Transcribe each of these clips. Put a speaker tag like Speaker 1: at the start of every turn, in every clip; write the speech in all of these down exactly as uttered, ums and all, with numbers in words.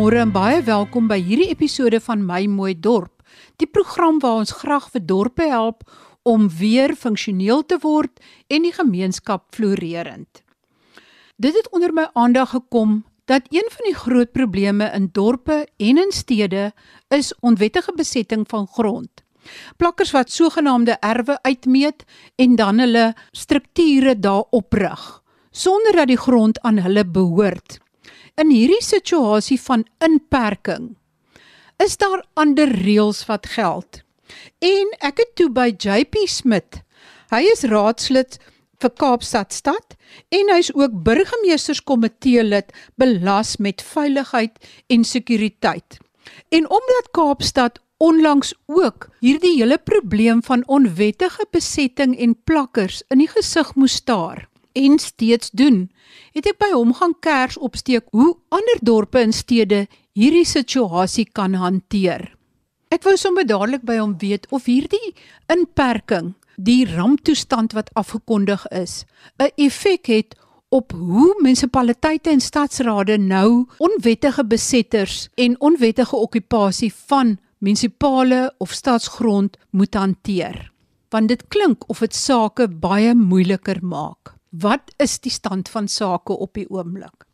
Speaker 1: Goeiemôre en baie welkom by hierdie episode van My Mooi Dorp, die program waar ons graag vir dorpe help om weer funksioneel te word en die gemeenskap floreerend. Dit het onder my aandag gekom dat een van die groot probleme in dorpe en in stede is onwettige besetting van grond. Plakkers wat sogenaamde erwe uitmeet en dan hulle strukture daar oprig, sonder dat die grond aan hulle behoort. In hierdie situasie van inperking, is daar ander reëls wat geld. En ek het toe by J P Smit, hy is raadslid vir Kaapstadstad en hy is ook burgemeesterskomitee lid belas met veiligheid en sekuriteit. En omdat Kaapstad onlangs ook hierdie hele probleem van onwettige besetting en plakkers in die gesig moes staar, en steeds doen, het ek by hom gaan kers opsteek hoe ander dorpe en stede hierdie situasie kan hanteer. Ek wou sommer dadelik by hom weet of hierdie inperking, die ramptoestand wat afgekondig is, 'n effek het op hoe munisipaliteite en stadsrade nou onwettige besetters en onwettige okkupasie van munisipale of stadsgrond moet hanteer. Want dit klink of dit sake baie moeiliker maak. Wat is die stand van sake op die oomblik?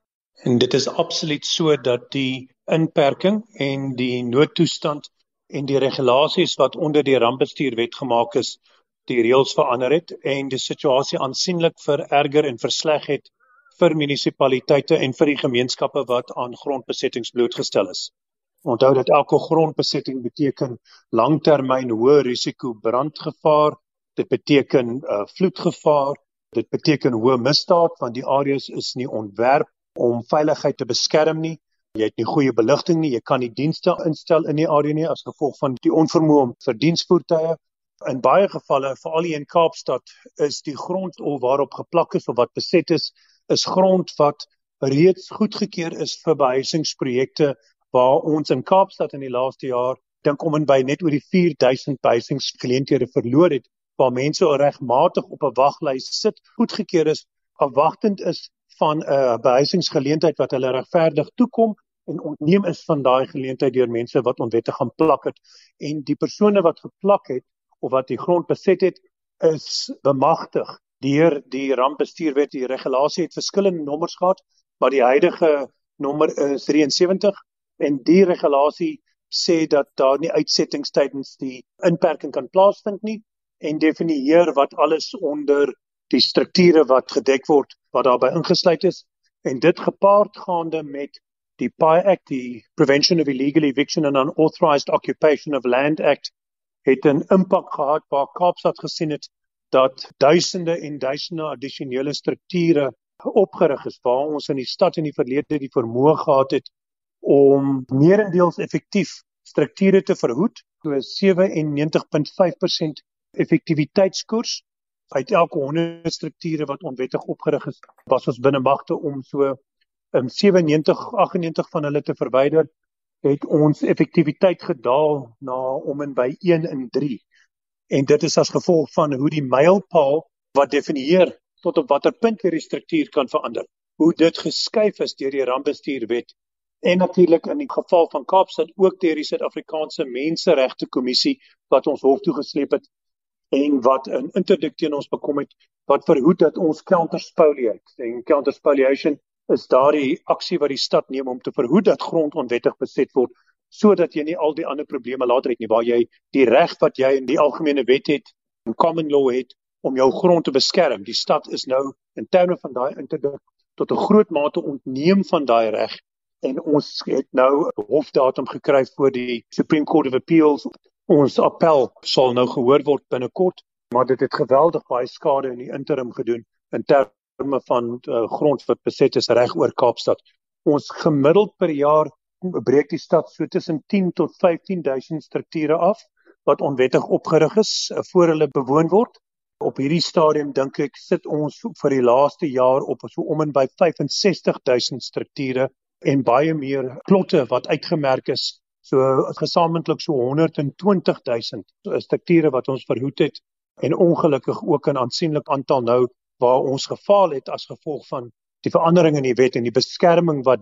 Speaker 2: En dit is absoluut so dat die inperking en die noodtoestand en die regulasies wat onder die rampbestuurwet gemaak is, die reëls verander het en die situasie aansienlik vererger en versleg het vir munisipaliteite en vir die gemeenskappe wat aan grondbesettings blootgestel is. Onthou dat elke grondbesetting beteken langtermyn hoë risiko brandgevaar, dit beteken uh, vloedgevaar, dit beteken hoë misdaad, want die areas is nie ontwerp om veiligheid te beskerm nie. Jy het nie goeie beligting nie, jy kan nie dienste instel in die area nie as gevolg van die onvermoë om vir diensvoertuie. In baie gevalle, veral hier in Kaapstad, is die grond waarop geplak is of wat beset is, is grond wat reeds goedgekeur is vir behuisingsprojekte, waar ons in Kaapstad in die laaste jaar, dink om en by net oor die vier duisend behuisingsgeleenthede verloor het, waar mense regmatig op 'n waglys sit, goedgekeur is, afwagtend is van 'n uh, behuisingsgeleentheid wat hulle regverdig toekom en ontneem is van daai geleentheid deur mense wat onwettig gaan plak het. En die persone wat geplak het of wat die grond beset het, is bemagtig deur die rampbestuurwet. Die regulasie het verskillende nommers gehad, maar die huidige nommer is drieënsewentig en die regulasie sê dat daar nie uitsettings tydens die inperking kan plaasvind nie en definieer wat alles onder die strukture wat gedek word, wat daarbey ingesluit is, en dit gepaard gaande met die P I Act, die Prevention of Illegal Eviction and Unauthorized Occupation of Land Act, het 'n impak gehad waar Kaapstad gesien het dat duisende en duisende addisionele strukture opgerig is, waar ons in die stad in die verlede die vermoë gehad het om meerendeels effektief strukture te verhoed, so sewennegentig komma vyf persent effektiwiteitskoers. Uit elke honderd strukture wat onwettig opgerig is, was ons binne magte om so um, sewennegentig, aggennegentig van hulle te verwyder, het ons effektiwiteit gedaal na om en by een in drie. En dit is as gevolg van hoe die mylpaal wat definieer tot op watter punt weer die struktuur kan verander, hoe dit geskuif is deur die rampbestuurwet en natuurlik in die geval van Kaapstad ook deur die Suid-Afrikaanse Menseregte Kommissie wat ons hof toe gesleep het en wat 'n interdikt teen ons bekom het, wat verhoed dat ons counterspoliate. En counterspoliation is daardie aksie wat die stad neem om te verhoed dat grond onwettig beset word, sodat jy nie al die ander probleme later het nie, waar jy die reg wat jy in die algemene wet het, in common law het, om jou grond te beskerm. Die stad is nou in terme van daai interdikt tot 'n groot mate ontneem van daai reg, en ons het nou 'n hofdatum gekry voor die Supreme Court of Appeals. Ons appel sal nou gehoor word binnekort, maar dit het geweldig baie skade in die interim gedoen in terme van uh, grond wat beset is reg oor Kaapstad. Ons gemiddeld per jaar breek die stad so tussen tien tot vyftien duisend strukture af wat onwettig opgerig is uh, voor hulle bewoon word. Op hierdie stadium dink ek sit ons vir die laaste jaar op so om en by vyfensestig duisend strukture en baie meer plotte wat uitgemerk is. So gesamentlik so honderd en twintig duisend strukture wat ons verhoed het en ongelukkig ook 'n aansienlik aantal nou waar ons gefaal het as gevolg van die verandering in die wet en die beskerming wat dit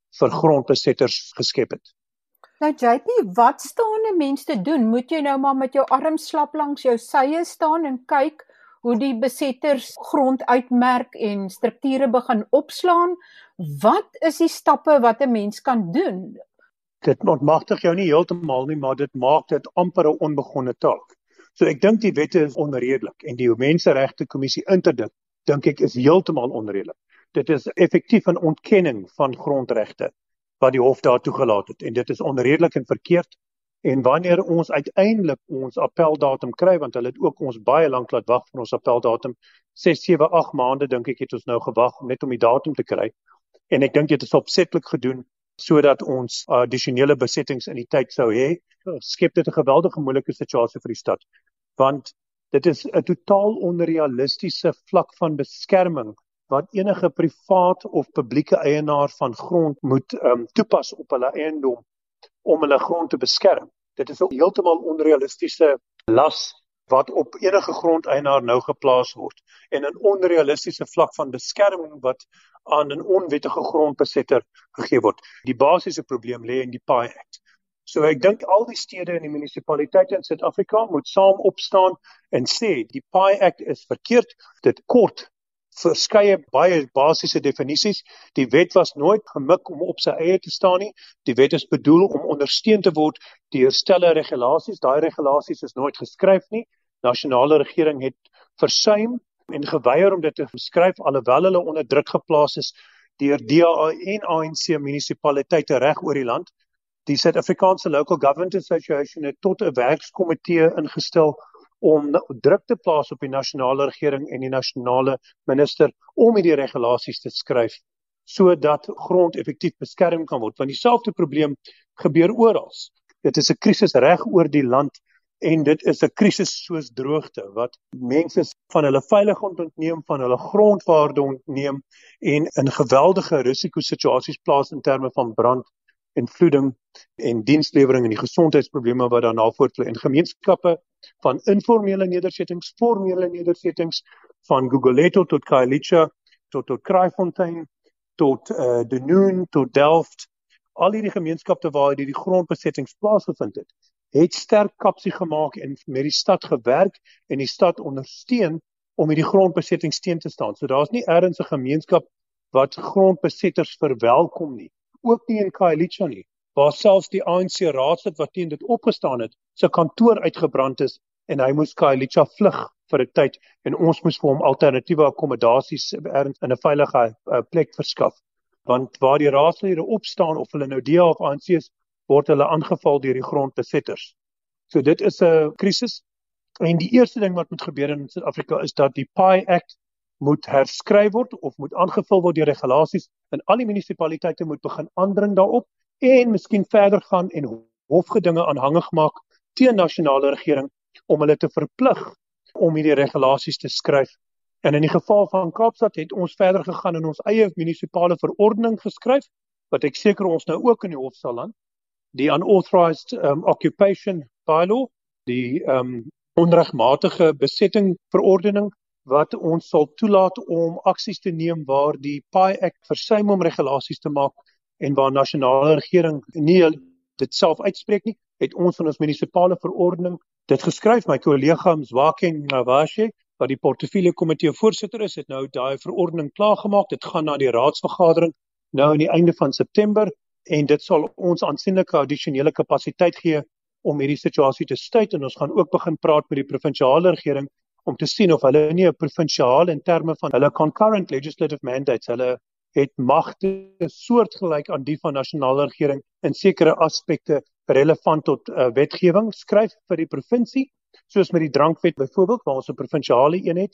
Speaker 2: vir grondbesetters geskep het.
Speaker 1: Nou J P, wat staan 'n mens te doen? Moet jy nou maar met jou arm slap langs jou sye staan en kyk hoe die besetters grond uitmerk en strukture begin opslaan? Wat is die stappe wat 'n mens kan doen?
Speaker 2: Dit ontmagtig jou nie heeltemal nie, maar dit maak dit amper 'n onbegonne taak. So ek dink die wette is onredelik en die Menseregte Kommissie interdik, dink ek is heeltemal onredelik. Dit is effektief 'n ontkenning van grondregte wat die hof daar toegelaat het en dit is onredelik en verkeerd. En wanneer ons uiteindelik ons appeldatum kry, want hulle het ook ons baie lank laat wag vir ons appeldatum, ses, sewe, agt maande dink ek het ons nou gewag net om die datum te kry. En ek dink dit is opsetlik gedoen sodat ons addisionele besettings in die tyd sou hê. Skep dit 'n geweldige moeilike situasie vir die stad, want dit is 'n totaal onrealistiese vlak van beskerming wat enige privaat of publieke eienaar van grond moet um, toepas op hulle eiendom om hulle grond te beskerm. Dit is 'n heeltemal onrealistiese las wat op enige grondeienaar nou geplaas word en 'n onrealistiese vlak van beskerming wat aan 'n onwettige grondbesetter gegee word. Die basiese probleem lê in die P I Act. So ek dink al die stede en die munisipaliteite in Suid-Afrika moet saam opstaan en sê die P I Act is verkeerd, dit kort verskeie baie basiese definisies. Die wet was nooit gemik om op sy eie te staan nie. Die wet is bedoel om ondersteun te word deur stelle regulasies. Daai regulasies is nooit geskryf nie. Nasionale regering het versuim en geweier om dit te skryf alhoewel hulle onder druk geplaas is deur D A en A N C munisipaliteite reg oor die land. Die Suid-Afrikaanse Local Government Association het tot 'n werkskomitee ingestel om druk te plaas op die nasionale regering en die nasionale minister om hierdie regulasies te skryf sodat grond effektief beskerm kan word. Want dieselfde probleem gebeur oral. Dit is 'n krisis reg oor die land en dit is 'n krisis soos droogte wat mense van hulle veiligheid ontneem, van hulle grondwaarde ontneem en in geweldige risikosituasies plaas in terme van brand en vloeding en dienslewering en die gesondheidsprobleme wat daarna voortvloei in gemeenskappe van informele nedersettings, formele nedersettings, van Guguletho tot Khayelitsha, tot tot Kraaifontein, tot uh, Dunoon, tot Delft. Al hierdie gemeenskappe waar die, die grondbesettings plaasgevind het, het sterk kapsie gemaak en met die stad gewerk en die stad ondersteun om hierdie grondbesettings teen te staan. So daar is nie ergens 'n gemeenskap wat grondbesetters verwelkom nie. Ook nie in Khayelitsha nie, waar selfs die A N C raadslid wat teen dit opgestaan het, sy kantoor uitgebrand is en hy moes Khayelitsha vlug vir 'n tyd en ons moes vir hom alternatiewe akkommodasies ergens in 'n veilige uh, plek verskaf. Want waar die raadslede opstaan of hulle nou D A of A N C is, word hulle aangeval deur die grondbesetters. So dit is 'n krisis en die eerste ding wat moet gebeur in Suid-Afrika is dat die P I Act moet herskryf word of moet aangevul word deur regulasies en al die munisipaliteite moet begin aandring daarop en miskien verder gaan en hofgedinge aanhangig maak teen nasionale regering om hulle te verplig om hierdie regulasies te skryf. En in die geval van Kaapstad het ons verder gegaan en ons eie munisipale verordening geskryf, wat ek seker ons nou ook in die hof sal land, die Unauthorized um, Occupation Bylaw, die um, onregmatige besetting verordening, wat ons sal toelaat om aksies te neem waar die P I Act versuim om regulasies te maak en waar nasionale regering nie dit self uitspreek nie, het ons van ons munisipale verordening dit geskryf. My kollega Mzwakeng Ngwashe, wat die portefeulje komitee voorsitter is, het nou daai verordening klaargemaak. Dit gaan na die raadsvergadering nou aan die einde van September en dit sal ons aansienlike addisionele kapasiteit gee om hierdie situasie te stuit en ons gaan ook begin praat met die provinsiale regering om te sien of hulle nie 'n provinsiaal in terme van hulle concurrent legislative mandates, hulle het magte soortgelyk aan die van nasionale regering in sekere aspekte relevant tot uh, wetgewing skryf vir die provinsie, soos met die drankwet byvoorbeeld, waar ons 'n provinsiale een het,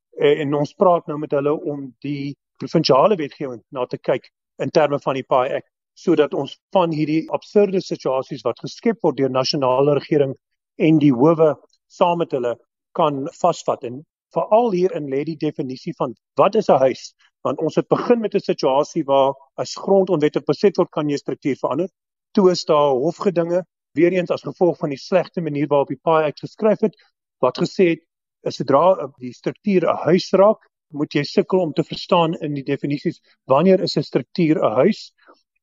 Speaker 2: en ons praat nou met hulle om die provinsiale wetgewing na te kyk in terme van die P I Act, sodat ons van hierdie absurde situasies wat geskep word deur nasionale regering en die howe saam met hulle kan vasvat. En veral hierin lê die definisie van wat is 'n huis? Want ons het begin met 'n situasie waar as grond onwettig beset word, kan jy struktuur verander. Toe is daar hofgedinge, weer eens as gevolg van die slegte manier waarop die P I Act geskryf het, wat gesê het, is sodra die struktuur 'n huis raak, moet jy sukkel om te verstaan in die definisies, wanneer is 'n struktuur 'n huis?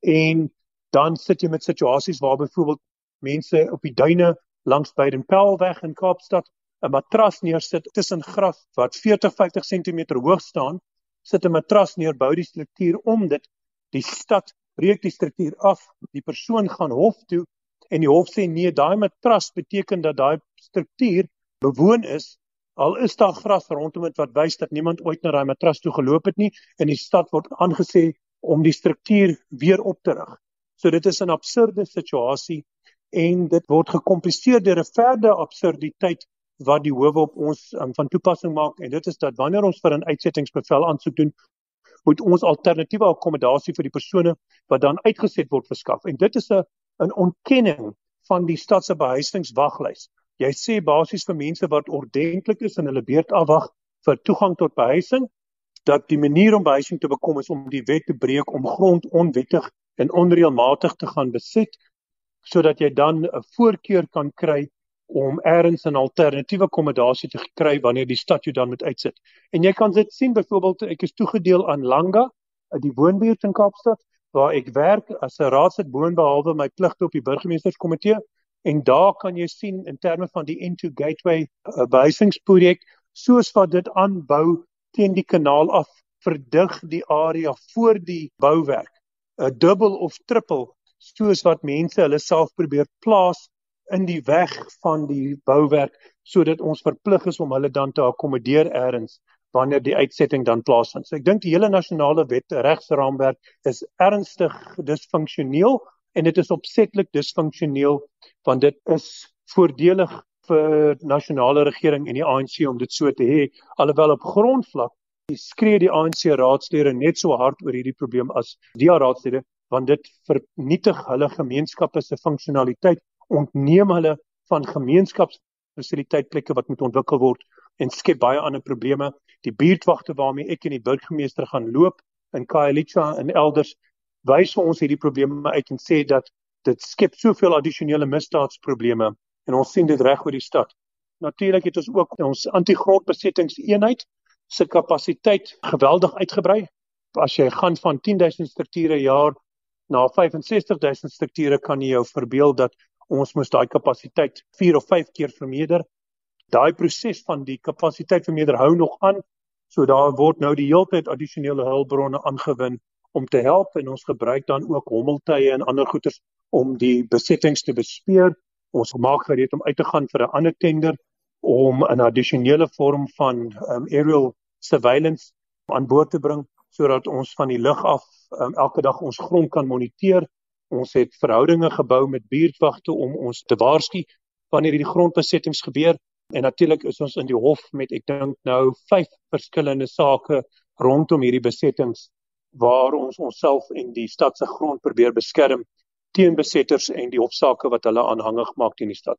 Speaker 2: En dan sit jy met situasies waar byvoorbeeld mense op die duine langs Baden-Powellweg in Kaapstad 'n matras neersit tussen gras wat veertig, vyftig sentimeter hoog staan, sit 'n matras neer, bou die struktuur om dit, die stad breek die struktuur af, die persoon gaan hof toe en die hof sê nee, daai matras beteken dat daai struktuur bewoon is, al is daar gras rondom dit wat wys dat niemand ooit na daai matras toe geloop het nie, en die stad word aangesê om die struktuur weer op te rig. So dit is 'n absurde situasie en dit word gekompliseer deur 'n verder absurditeit wat die howe op ons um, van toepassing maak, en dit is dat wanneer ons vir 'n uitsettingsbevel aansoek doen, moet ons alternatiewe akkommodasie vir die persone wat dan uitgeset word verskaf. En dit is 'n 'n ontkenning van die stad se behuisingswaglys. Jy sê basies vir mense wat ordentlik is en hulle beurt afwag vir toegang tot behuising, dat die manier om behuising te bekom is om die wet te breek, om grond onwettig en onreëlmatig te gaan beset, sodat jy dan 'n voorkeur kan kry om ergens 'n alternatiewe akkommodasie te kry wanneer die stad jou dan moet uitsit. En jy kan dit sien, byvoorbeeld, ek is toegedeel aan Langa, die woonbuurt in Kaapstad, waar ek werk as 'n raadslid boonbehalwe my pligte op die burgemeesterskomitee, en daar kan jy sien in terme van die N twee Gateway uh, behuisingsprojek, soos wat dit aanbou teen die kanaal af, verdig die area voor die bouwerk, 'n dubbel of triple, soos wat mense hulle self probeer plaas in die weg van die bouwerk, sodat ons verplig is om hulle dan te akkommodeer ergens, wanneer die uitsetting dan plaasvind. So ek dink die hele nasionale wet regsraamwerk is ernstig disfunksioneel, en dit is opsetlik disfunksioneel, want dit is voordelig vir nasionale regering en die A N C om dit so te hê, alhoewel op grondvlak skree die A N C raadslede net so hard oor hierdie probleem as die raadslede, want dit vernietig hulle gemeenskappe se funksionaliteit, ontneem hulle van gemeenskapsfasiliteitplekke wat moet ontwikkel word, en skep baie ander probleme. Die buurtwagte waarmee ek en die burgemeester gaan loop in Khayelitsha en elders, wys vir ons hierdie probleme uit en sê dat dit skep soveel addisionele misdaadsprobleme, en ons sien dit reg oor die stad. Natuurlik het ons ook ons anti-grondbesettingseenheid se kapasiteit geweldig uitgebrei. As jy gaan van tien duisend strukture per jaar na vyf en sestig duisend strukture, kan jy jou verbeel dat ons moes daai kapasiteit vier of vyf keer vermeerder. Daai proses van die kapasiteit vermeerder hou nog aan, so daar word nou die hele tyd addisionele hulpbronne aangewin om te help, en ons gebruik dan ook hommeltuie en ander goeders om die besettings te bespeer. Ons maak gereed om uit te gaan vir 'n ander tender, om 'n addisionele vorm van um, aerial surveillance aan boord te bring, sodat ons van die lug af um, elke dag ons grond kan moniteer. Ons het verhoudinge gebou met buurtwagte om ons te waarsku wanneer hierdie grondbesettings gebeur. En natuurlik is ons in die hof met, ek dink nou, vyf verskillende sake rondom hierdie besettings, waar ons onsself en die stad se grond probeer beskerm teen besetters en die hofsaake wat hulle aanhangig maak teen die stad.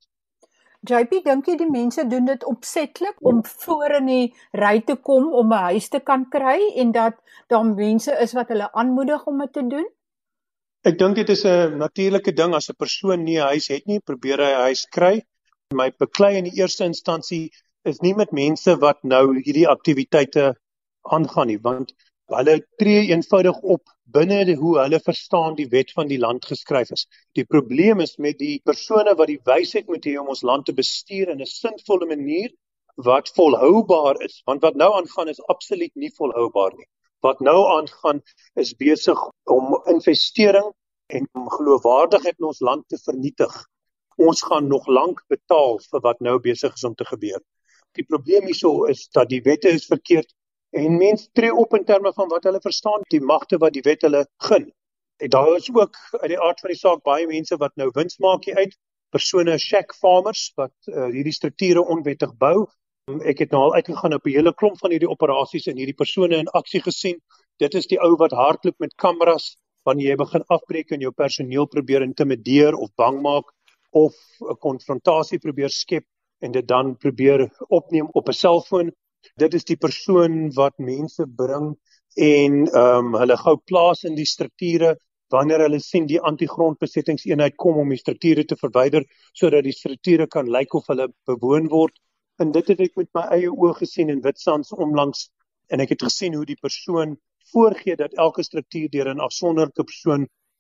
Speaker 1: J P, dink jy die mense doen dit opsetlik om voor in die ry te kom om 'n huis te kan kry, en dat daar mense is wat hulle aanmoedig om dit te doen?
Speaker 2: Ek dink dit is 'n natuurlike ding. As 'n persoon nie 'n huis het nie, probeer hy 'n huis kry. My beklei in die eerste instansie is nie met mense wat nou hierdie aktiwiteite aangaan nie, want hulle tree eenvoudig op binne die, hoe hulle verstaan die wet van die land geskryf is. Die probleem is met die persone wat die wysheid moet hê om ons land te bestuur in 'n sinvolle manier wat volhoubaar is, want wat nou aangaan is absoluut nie volhoubaar nie. Wat nou aangaan is besig om investering en om geloofwaardigheid in ons land te vernietig. Ons gaan nog lank betaal vir wat nou besig is om te gebeur. Die probleem hierso is dat die wette is verkeerd, en mense tree op in terme van wat hulle verstaan, die magte wat die wet hulle gun. En daar is ook uit die aard van die saak baie mense wat nou wins maak hier uit, persone, shack farmers, wat uh, hierdie strukture onwettig bou. Ek het nou al uitgegaan op 'n hele klomp van hierdie operasies en hierdie persone in aksie gesien. Dit is die ou wat hardloop met kameras, wanneer jy begin afbreek en jou personeel probeer intimideer of bang maak, of 'n konfrontasie probeer skep, en dit dan probeer opneem op 'n selfoon. Dit is die persoon wat mense bring en um, hulle gou plaas in die strukture, wanneer hulle sien die anti-grondbesettingseenheid kom om die strukture te verwyder, sodat die strukture kan lyk of hulle bewoon word. En dit het ek met my eie oë gesien in Witsands onlangs, en ek het gesien hoe die persoon voorgee dat elke struktuur deur 'n afsonderlike persoon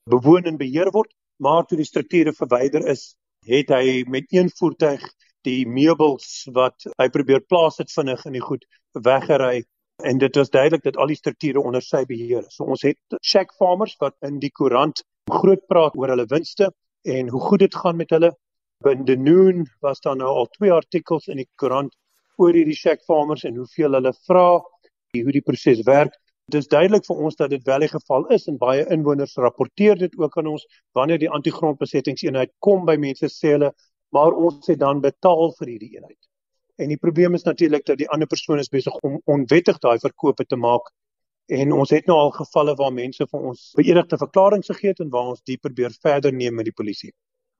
Speaker 2: bewoon en beheer word, maar toe die strukture verwyder is, het hy met een voertuig die meubels wat hy probeer plaas het vinnig in die goed weggery, en dit was duidelik dat al die strukture onder sy beheer is. So ons het shack farmers wat in die koerant groot praat oor hulle winste en hoe goed dit gaan met hulle. In The Noon was daar nou al twee artikels in die koerant oor hierdie shack farmers en hoeveel hulle vra, hoe die proses werk. Dit is duidelik vir ons dat dit wel die geval is en baie inwoners rapporteer dit ook aan ons wanneer die anti-grondbesettingseenheid kom by mense sê hulle, maar ons het dan betaal vir hierdie eenheid. En die probleem is natuurlik dat die ander persoon is besig om onwettig daai verkope te maak. En ons het nou al gevalle waar mense vir ons beëdigde verklaringe gegee het en waar ons die probeer verder neem met die polisie.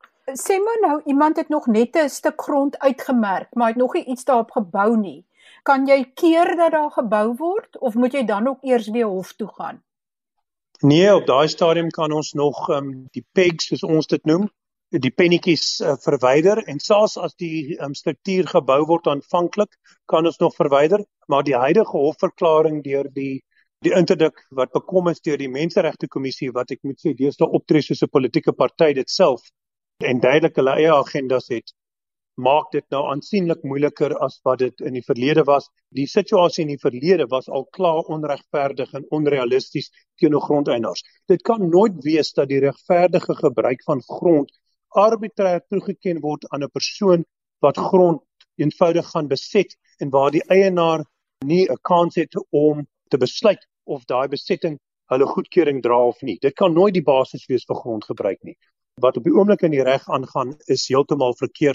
Speaker 1: Sê maar nou, iemand het nog net 'n stuk grond uitgemerk, maar het nog nie iets daarop gebou nie. Kan jy keer dat daar gebou word, of moet jy dan ook eers weer hof toe gaan?
Speaker 2: Nee, op daai stadium kan ons nog um, die pegs, soos ons dit noem, die pennetjies uh, verwyder, en selfs as die um, struktuur gebou word aanvanklik, kan ons nog verwyder, maar die huidige hofverklaring deur die die interdik wat bekom is deur die Menseregtekommissie, wat ek moet sê, deesdae optree soos 'n politieke party dit self, en duidelik hulle eie agendas het, maak dit nou aansienlik moeiliker as wat dit in die verlede was. Die situasie in die verlede was al klaar onregverdig en onrealisties teenoor grondeienaars. Dit kan nooit wees dat die regverdige gebruik van grond arbitrair toegeken word aan 'n persoon wat grond eenvoudig gaan beset en waar die eienaar nie 'n kans het om te besluit of daai besetting hulle goedkeuring dra of nie. Dit kan nooit die basis wees vir grondgebruik nie. Wat op die oomblik in die reg aangaan is heeltemal verkeerd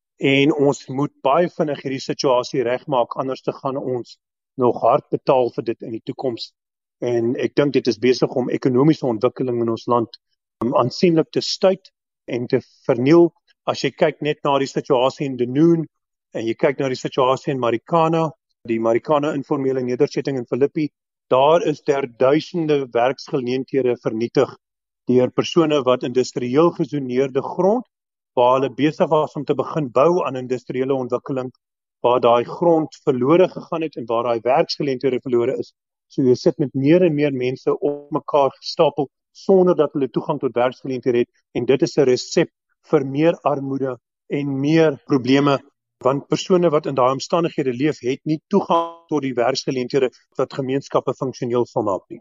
Speaker 2: en ons moet baie vinnig hierdie situasie regmaak, anders te gaan ons nog hard betaal vir dit in die toekoms. En ek dink dit is besig om ekonomiese ontwikkeling in ons land um, aansienlik te stuit en te verniel. As jy kyk net na die situasie in The Noon en jy kyk na die situasie in Marikana, die Marikana informele nedersetting in Philippi, daar is daar duisende werksgeleenthede vernietig deur persone wat industrieel gezoneerde grond, waar hulle besig was om te begin bou aan industriële ontwikkeling, waar daai grond verlore gegaan het en waar daai werksgeleenthede verlore is. So jy sit met meer en meer mense op mekaar gestapel sonder dat hulle toegang tot werksgeleenthede het, en dit is 'n resep vir meer armoede en meer probleme, want persone wat in daai omstandighede leef, het nie toegang tot die werksgeleenthede wat gemeenskappe funksioneel sal maak nie.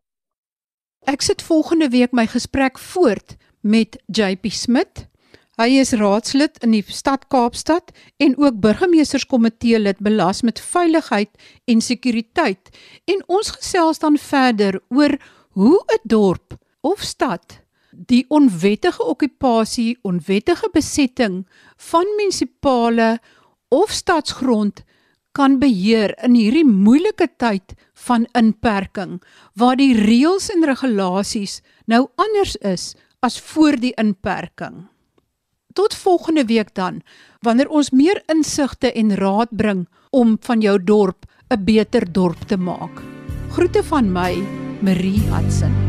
Speaker 1: Ek sit volgende week my gesprek voort met J P Smit. Hy is raadslid in die stad Kaapstad en ook burgemeesterskomitee lid belas met veiligheid en sekuriteit. En ons gesels dan verder oor hoe 'n dorp of stad die onwettige okkupasie, onwettige besetting van munisipale of stadsgrond kan beheer in hierdie moeilike tyd van inperking, waar die reëls en regulasies nou anders is as voor die inperking. Tot volgende week dan, wanneer ons meer insigte en raad bring om van jou dorp 'n beter dorp te maak. Groete van my, Marie Hudson.